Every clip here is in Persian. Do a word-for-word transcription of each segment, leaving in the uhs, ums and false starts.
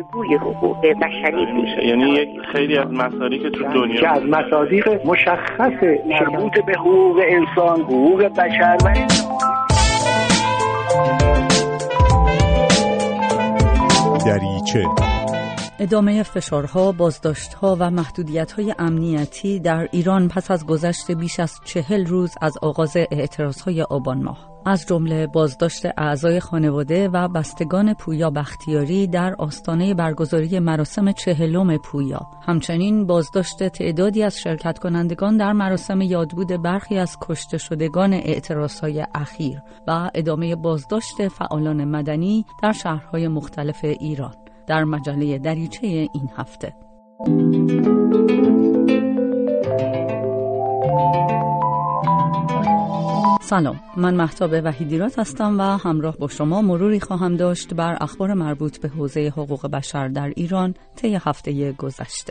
الگوی حقوق بشری بود. یعنی یک خیلی از مصادیق که تو دنیا که از مصادیق مشخص مربوط به حقوق انسان، حقوق بشر و دریچه ادامه فشارها، بازداشت‌ها و محدودیت‌های امنیتی در ایران پس از گذشت بیش از چهل روز از آغاز اعتراض‌های آبان ماه، از جمله بازداشت اعضای خانواده و بستگان پویا بختیاری در آستانه برگزاری مراسم چهلم پویا، همچنین بازداشت تعدادی از شرکت کنندگان در مراسم یادبود برخی از کشته شدگان اعتراض‌های اخیر و ادامه بازداشت فعالان مدنی در شهرهای مختلف ایران. در مجله دریچه این هفته سلام، من مهتاب وحیدیرات هستم و همراه با شما مروری خواهم داشت بر اخبار مربوط به حوزه حقوق بشر در ایران طی هفته گذشته.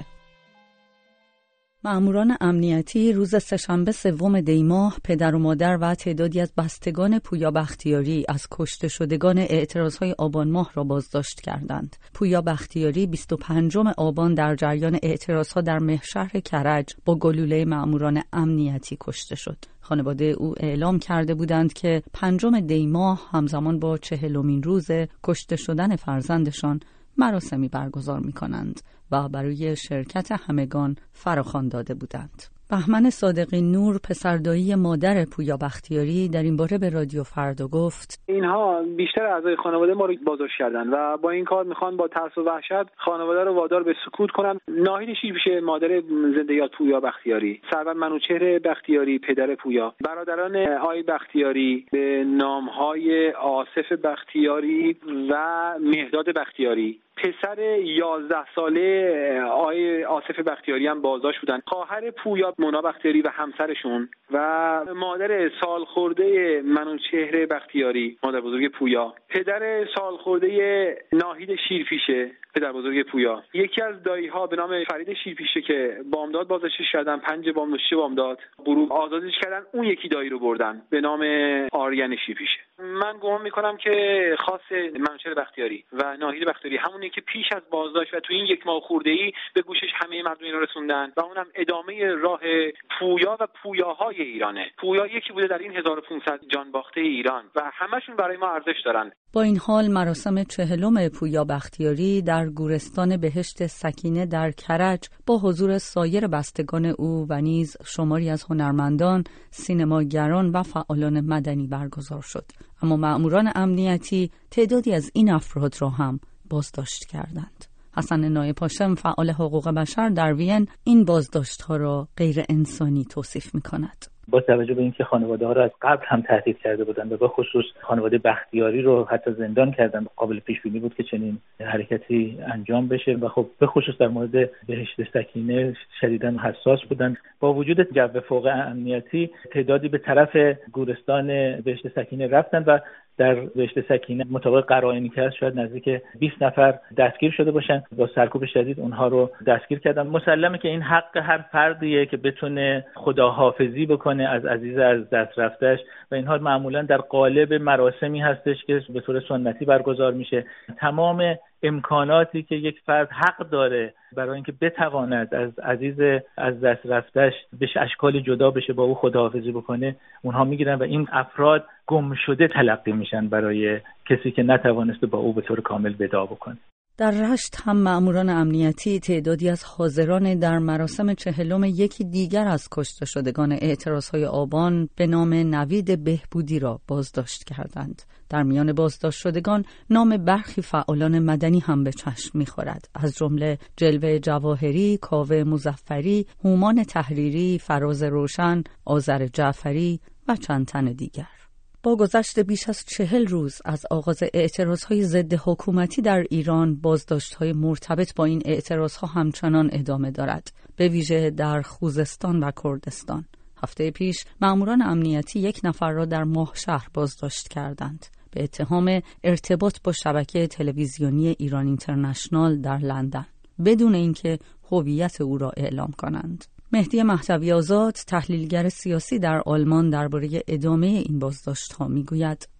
مأموران امنیتی روز سه‌شنبه سوم دی ماه پدر و مادر و تعدادی از بستگان پویا بختیاری از کشته شدگان اعتراضهای آبان ماه را بازداشت کردند. پویا بختیاری بیست و پنجم آبان در جریان اعتراضها در مهشهر کرج با گلوله مأموران امنیتی کشته شد. خانواده او اعلام کرده بودند که پنجم دی ماه همزمان با چهلمین روز کشته شدن فرزندشان مراسمی برگزار می‌کنند و برای شرکت همگان فراخوان داده بودند. بهمن صادقی نور پسردایی مادر پویا بختیاری در این باره به رادیو فردا گفت: اینها بیشتر اعضای خانواده ما رو بازداشت کردن و با این کار میخوان با ترس و وحشت خانواده رو وادار به سکوت کنن. ناهید شیرپیشه مادر زنده یاد پویا بختیاری، سرور منوچهر بختیاری پدر پویا، برادران آی بختیاری به نامهای آصف بختیاری و مهداد بختیاری، پسر یازده ساله آقای آصف بختیاری هم بازداشت بودن، خواهر پویا مونا بختیاری و همسرشون و مادر سالخورده منوچهر بختیاری مادر بزرگ پویا، پدر سالخورده ناهید شیرپیشه پدر بزرگ پویا، یکی از دایی ها به نام فرید شیرپیشه که بامداد بازداشتش کردن، پنج بامداد شش بامداد غروب آزادش کردن، اون یکی دایی رو بردن به نام آریان شیرپیشه. من گمان میکنم که خاص منوچهر بختیاری و ناهید بختیاری همونی که پیش از بازداشت و تو این یک ماه خورده‌ای به گوشش همه مردم ایران رسوندن و اونم ادامه راه پویا و پویاهای ایرانه. پویا یکی بوده در این هزار و پانصد جان باخته ایران و همشون برای ما ارزش دارن. با این حال مراسم چهلم پویا بختیاری در گورستان بهشت سکینه در کرج با حضور سایر بستگان او و نیز شماری از هنرمندان، سینماگران و فعالان مدنی برگزار شد. اما مأموران امنیتی تعدادی از این افراد را هم بازداشت کردند. حسن نایب هاشم فعال حقوق بشر در وین این بازداشت‌ها را غیر انسانی توصیف می‌کند. با توجه به اینکه خانواده ها را از قبل هم تهدید کرده بودند و به خصوص خانواده بختیاری رو حتی زندان کردن، قابل پیش بینی بود که چنین حرکتی انجام بشه و خب به خصوص در مورد بهشت سکینه شدیداً حساس بودند. با وجود جو فوق امنیتی تعدادی به طرف گورستان بهشت سکینه رفتند و در بهشت سکینه مطابق قرائنی که هست شاید نزدیک بیست نفر دستگیر شده باشن. با سرکوب شدید اونها رو دستگیر کردن. مسلمه که این حق هر فردیه که بتونه خداحافظی بکنه از عزیز از دست رفتش و اینها معمولا در قالب مراسمی هستش که به طور سنتی برگزار میشه. تمام امکاناتی که یک فرد حق داره برای اینکه بتواند از عزیز از دست رفتش به اشکال جدا بشه با او خداحافظی بکنه اونها میگیرن و این افراد گم شده تلقی میشن برای کسی که نتوانسته با او به طور کامل وداع بکنه. در رشت هم مأموران امنیتی تعدادی از حاضران در مراسم چهلم یکی دیگر از کشته شدگان اعتراضهای آبان به نام نوید بهبودی را بازداشت کردند. در میان بازداشت شدگان نام برخی فعالان مدنی هم به چشم می‌خورد، از جمله جلوه جواهری، کاوه مظفری، هومان تحریری، فراز روشن، آذر جعفری و چند تن دیگر. با گذشت بیش از چهل روز از آغاز اعتراضهای ضد حکومتی در ایران، بازداشت‌های مرتبط با این اعتراضها همچنان ادامه دارد، به ویژه در خوزستان و کردستان. هفته پیش مأموران امنیتی یک نفر را در ماهشهر بازداشت کردند به اتهام ارتباط با شبکه تلویزیونی ایران اینترنشنال در لندن بدون اینکه هویت او را اعلام کنند. مهدی مهدوی آزاد، تحلیلگر سیاسی در آلمان، درباره ادامه این بازداشت‌ها میگوید: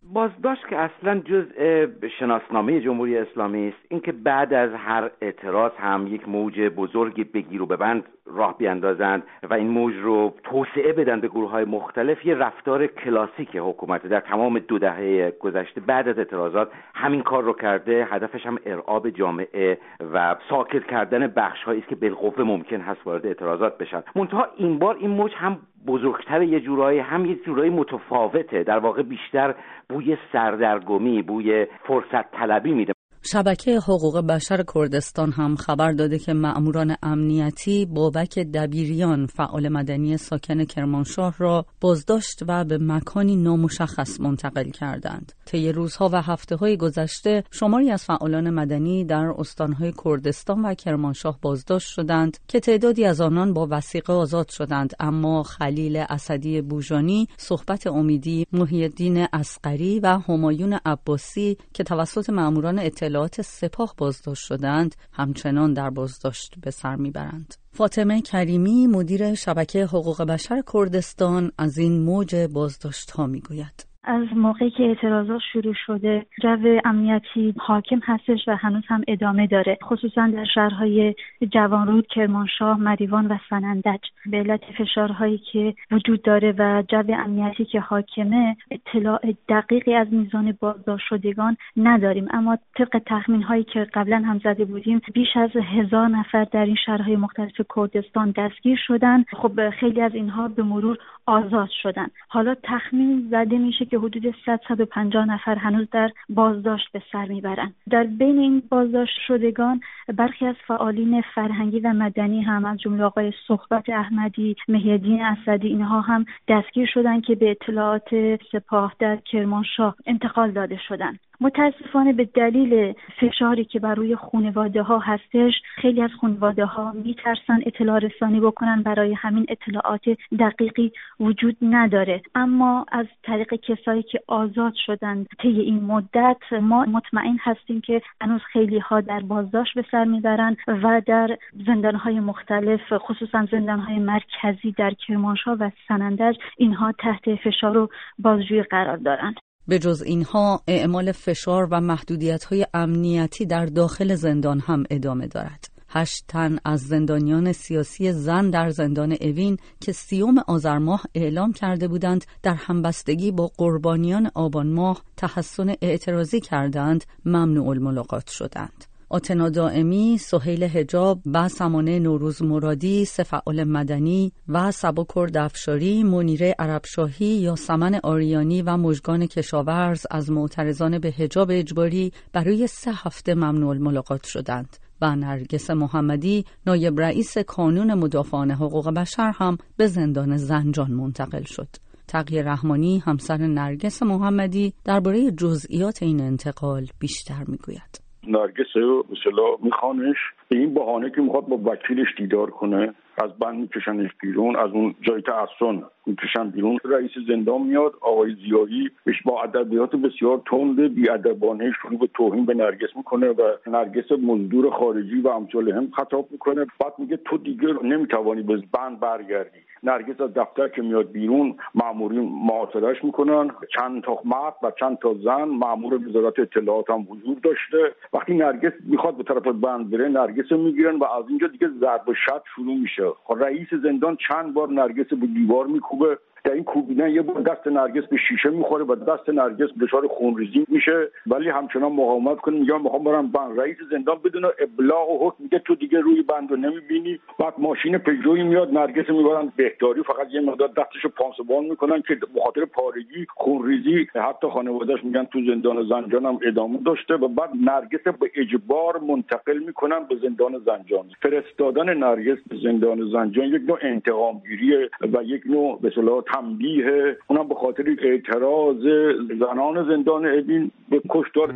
بازداشت که اصلا جزء شناسنامه جمهوری اسلامی است. اینکه بعد از هر اعتراض هم یک موج بزرگی بگیر و ببند راه بیاندازند و این موج رو توسعه بدن به گروه‌های مختلف، یه رفتار کلاسیک حکومت در تمام دو دهه گذشته بعد از اعتراضات همین کار رو کرده. هدفش هم ارعاب جامعه و ساکت کردن بخش‌هایی است که بالقوه ممکن هست وارد اعتراضات بشن. منتها این بار این موج هم بزرگتر، یه جورایی هم یه جورایی متفاوته، در واقع بیشتر بوی سردرگمی، بوی فرصت طلبی میده. شبکه حقوق بشر کردستان هم خبر داده که مأموران امنیتی بابک دبیریان، فعال مدنی ساکن کرمانشاه را بازداشت و به مکانی نامشخص منتقل کردند. طی روزها و هفته‌های گذشته شماری از فعالان مدنی در استانهای کردستان و کرمانشاه بازداشت شدند که تعدادی از آنان با وثیقه آزاد شدند، اما خلیل اسدی بوجانی، صحبت امیدی، محی الدین اصغری و همایون عباسی که توسط مأموران اطلاعات سپاه بازداشت شدند همچنان در بازداشت به سر میبرند. فاطمه کریمی، مدیر شبکه حقوق بشر کردستان، از این موج بازداشت ها میگوید. از موقعی که اعتراضات شروع شده جو امنیتی حاکم هستش و هنوز هم ادامه داره، خصوصا در شهرهای جوانرود، کرمانشاه، مریوان و سنندج. به علت فشارهایی که وجود داره و جو امنیتی که حاکمه، اطلاع دقیقی از میزان بازداشت شدگان نداریم، اما طبق تخمین‌هایی که قبلا هم زده بودیم بیش از هزار نفر در این شهرهای مختلف کردستان دستگیر شدن. خب خیلی از اینها به مرور آزاد شدن. حالا تخمین زده میشه که حدود صد تا صد و پنجاه نفر هنوز در بازداشت به سر میبرن. در بین این بازداشت شدگان برخی از فعالین فرهنگی و مدنی هم از جمله آقای صحبت احمدی، محی الدین اسدی، اینها هم دستگیر شدن که به اطلاعات سپاه در کرمانشاه انتقال داده شدن. متاسفانه به دلیل فشاری که بر روی خانواده ها هستش، خیلی از خانواده ها میترسن اطلاع رسانی بکنن، برای همین اطلاعات دقیقی وجود نداره. اما از طریق کسایی که آزاد شدن طی این مدت ما مطمئن هستیم که هنوز خیلی ها در بازداشت به سر میبرن و در زندانهای مختلف، خصوصا زندانهای مرکزی در کرمانشاه و سنندج، اینها تحت فشار و بازجویی قرار دارن. به جز اینها اعمال فشار و محدودیت‌های امنیتی در داخل زندان هم ادامه دارد. هشت تن از زندانیان سیاسی زن در زندان اوین که سیوم آذر ماه اعلام کرده بودند در همبستگی با قربانیان آبان ماه تحصن اعتراضی کردند، ممنوع الملاقات شدند. آتنا دائمی، سهیل حجاب و سمانه نوروز مرادی، سه فعال مدنی و سباکرد افشاری، منیره عربشاهی، یاسمن آریانی و مژگان کشاورز از معترضان به حجاب اجباری برای سه هفته ممنوع الملاقات شدند و نرگس محمدی، نایب رئیس کانون مدافعان حقوق بشر هم به زندان زنجان منتقل شد. تقی رحمانی، همسر نرگس محمدی، درباره جزئیات این انتقال بیشتر میگوید. نرگس به اصطلاح میخوانش به این بهانه که میخواد با وکیلش دیدار کنه، از بند میکشنش بیرون، از اون جای تعصن میکشن بیرون. رئیس زندان میاد، آقای زیایی، بهش با ادبیات بسیار تند بی‌ادبانه شروع به توهین به نرگس میکنه و نرگس مزدور خارجی و امثال هم خطاب میکنه. بعد میگه تو دیگه نمیتوانی به بند برگردی. نرگس از دفتر که میاد بیرون، مامورین معاصره‌اش میکنن. چند تا مرد و چند تا زن، مامور وزارت اطلاعات هم حضور داشته. وقتی نرگس میخواد به طرف بند بره، نرگس میگیرن و از اینجا دیگه ضرب و شتم شروع میشه. رئیس زندان چند بار نرگس به دیوار میکوبه. در این کوبیدن یه بار دست نرگس به شیشه میخوره و دست نرگس دچار خونریزی میشه، ولی همچنان مقاومت کنه، میگه میخوام برم بند. رئیس زندان بدون ابلاغ و حکم میگه تو دیگه روی بند رو نمیبینی. بعد ماشین پژویی میاد، نرگس میبرن بهداری، فقط یه مقدار دستشو پانسمان میکنن که به خاطر پارگی، خونریزی، حتی خانواده‌اش میگن تو زندان زنجان هم ادامه داشته و بعد نرگس به اجبار منتقل میکنن به زندان زنجان. فرستادن نرگس به زندان زنجان یک نوع انتقامگیریه و یک نوع به اصطلاح تنبیه، اونم به خاطر اعتراض زنان زندان اوین به کشتار.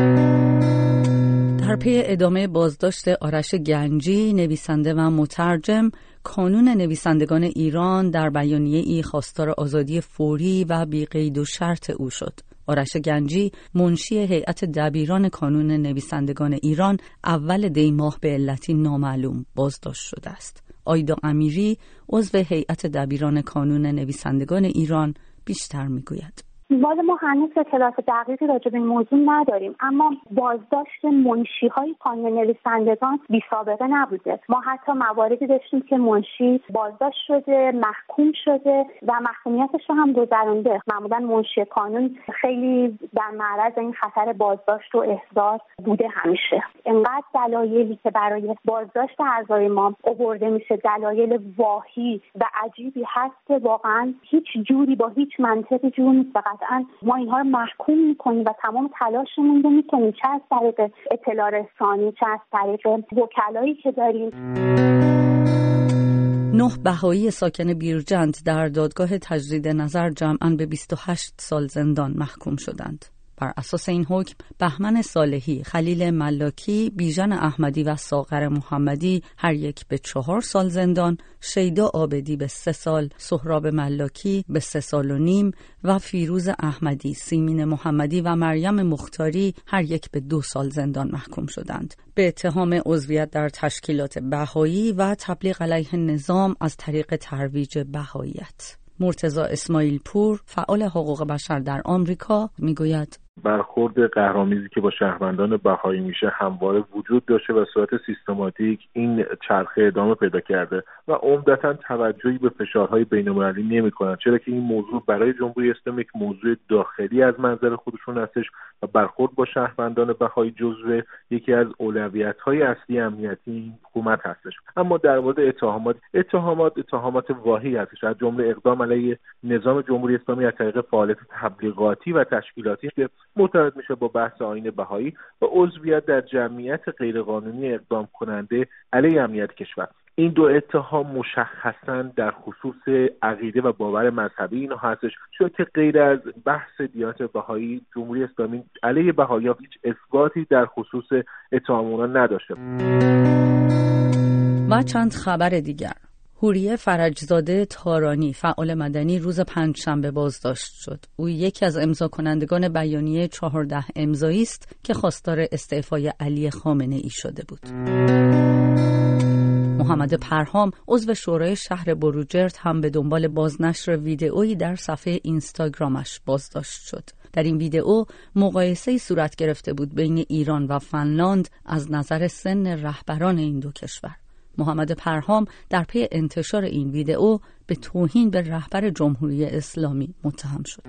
در پی ادامه بازداشت آرش گنجی، نویسنده و مترجم، کانون نویسندگان ایران در بیانیه ای خواستار آزادی فوری و بی قید و شرط او شد. آرش گنجی، منشی هیئت دبیران کانون نویسندگان ایران، اول دی ماه به علتی نامعلوم بازداشت شده است. آیدا امیری، عضو هیئت دبیران کانون نویسندگان ایران، بیشتر میگوید. والا ما هنوز اطلاعات دقیقی راجع به این موضوع نداریم، اما بازداشت منشی‌های قانون نویسندگان بی سابقه نبوده. ما حتی مواردی داشتیم که منشی بازداشت شده، محکوم شده و محکومیتش رو هم گذرونده. معمولا منشی قانون خیلی در معرض این خطر بازداشت و احضار بوده همیشه. انقدر دلایلی که برای بازداشت اعضای ما آورده میشه دلایل واهی و عجیبی هست که واقعا هیچ جوری با هیچ منطقی جور نیست. قطعا ما اینها رو محکوم میکنیم و تمام تلاشمون رو میکنیم، چه از طریق اطلاع رسانی چه از طریق وکلایی که داریم. نه بهایی ساکن بیرجند در دادگاه تجدید نظر جمعاً به بیست و هشت سال زندان محکوم شدند. بر اساس این حکم بهمن صالحی، خلیل ملاکی، بیژن احمدی و ساغر محمدی هر یک به چهار سال زندان، شیدا عابدی به سه سال، سهراب ملاکی به سه سال و نیم و فیروز احمدی، سیمین محمدی و مریم مختاری هر یک به دو سال زندان محکوم شدند به اتهام عضویت در تشکیلات بهایی و تبلیغ علیه نظام از طریق ترویج بهاییت. مرتضی اسماعیل پور، فعال حقوق بشر در آمریکا، میگوید برخورد قهرآمیزی که با شهروندان بهایی میشه همواره وجود داشته و صورت سیستماتیک این چرخه ادامه پیدا کرده و عمدتاً توجهی به فشارهای بین‌المللی نمی‌کنند، چرا که این موضوع برای جمهوری اسلامی یک موضوع داخلی از منظر خودشون هستش و برخورد با شهروندان بهایی جزو یکی از اولویت‌های اصلی امنیتی این حکومت هستش. اما در مورد اتهامات اتهامات اتهامات واهی هستش، از جمله اقدام علیه نظام جمهوری اسلامی از طریق فعالیت تبلیغاتی و تشکیلاتی که مرتبط میشه با بحث آیین بهایی و عضویت در جمعیت غیرقانونی اقدام کننده علیه امنیت کشور. این دو اتهام مشخصاً در خصوص عقیده و باور مذهبی اینا هستش، چون که غیر از بحث دیانت بهایی جمهوری اسلامی علیه بهایی‌ها هیچ اثباتی در خصوص اتهام اونا نداشته. و چند خبر دیگر. حوریه فرجزاده تارانی، فعال مدنی، روز پنجشنبه بازداشت شد. او یکی از امضا کنندگان بیانیه چهارده امضایی است که خواستار استعفای علی خامنه‌ای شده بود. محمد پرهام، عضو شورای شهر بروجرد، هم به دنبال بازنشر ویدئویی در صفحه اینستاگرامش بازداشت شد. در این ویدئو مقایسه‌ای صورت گرفته بود بین ایران و فنلاند از نظر سن رهبران این دو کشور. محمد پرهام در پی انتشار این ویدئو به توهین به رهبر جمهوری اسلامی متهم شد.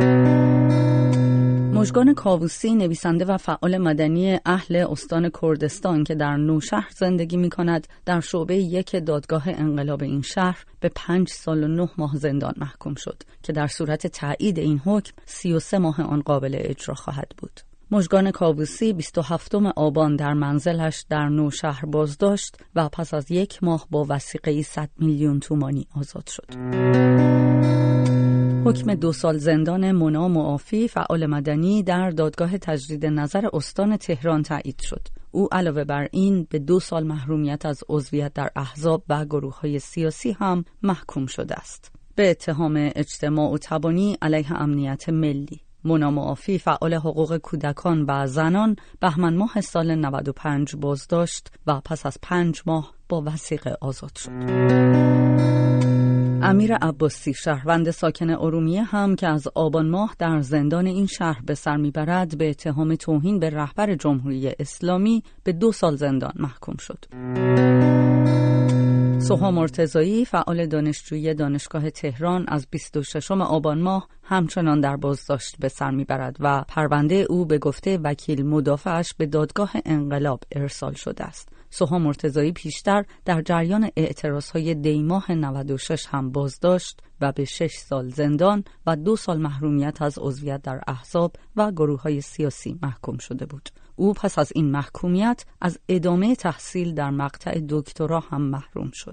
مژگان کاووسی، نویسنده و فعال مدنی اهل استان کردستان که در نوشهر زندگی می کند، در شعبه یک دادگاه انقلاب این شهر به پنج سال و نه ماه زندان محکوم شد که در صورت تایید این حکم سی و سه ماه آن قابل اجرا خواهد بود. مژگان کاووسی بیست و هفتم آبان در منزلش در نوشهر بازداشت و پس از یک ماه با وثیقه‌ای صد میلیون تومانی آزاد شد. حکم دو سال زندان مونا معافی، فعال مدنی، در دادگاه تجدید نظر استان تهران تایید شد. او علاوه بر این به دو سال محرومیت از عضویت در احزاب و گروه‌های سیاسی هم محکوم شده است. به اتهام اجتماع و تبانی علیه امنیت ملی. مونا معافی، فعال حقوق کودکان و زنان، بهمن ماه سال نود و پنج بازداشت و پس از پنج ماه با وثیقه آزاد شد. امیر عباسی، شهروند ساکن ارومیه هم که از آبان ماه در زندان این شهر به سر میبرد، به اتهام توهین به رهبر جمهوری اسلامی به دو سال زندان محکوم شد. سوها مرتضایی، فعال دانشجویی دانشگاه تهران، از بیست و ششم آبان ماه همچنان در بازداشت به سر میبرد و پرونده او به گفته وکیل مدافعش به دادگاه انقلاب ارسال شده است. سوها مرتضایی پیشتر در جریان اعتراضهای دیماه نود و شش هم بازداشت و به شش سال زندان و دو سال محرومیت از عضویت در احزاب و گروه‌های سیاسی محکوم شده بود. او پس از این محکومیت از ادامه تحصیل در مقطع دکترا هم محروم شد.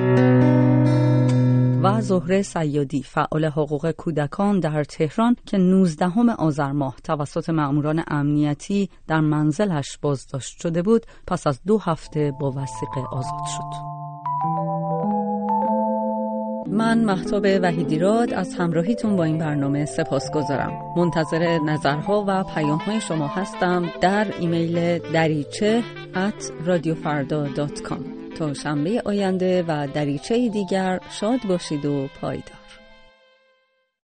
و زهره صیادی، فعال حقوق کودکان در تهران که نوزدهم آذر ماه توسط مأموران امنیتی در منزلش بازداشت شده بود، پس از دو هفته با وثیقه آزاد شد. من مهتاب وحیدیراد از همراهیتون با این برنامه سپاسگزارم. منتظر نظرها و پیام‌های شما هستم در ایمیل دریچه ات رادیو فردا دات کام. تا شنبه آینده و دریچه دیگر شاد باشید و پایدار.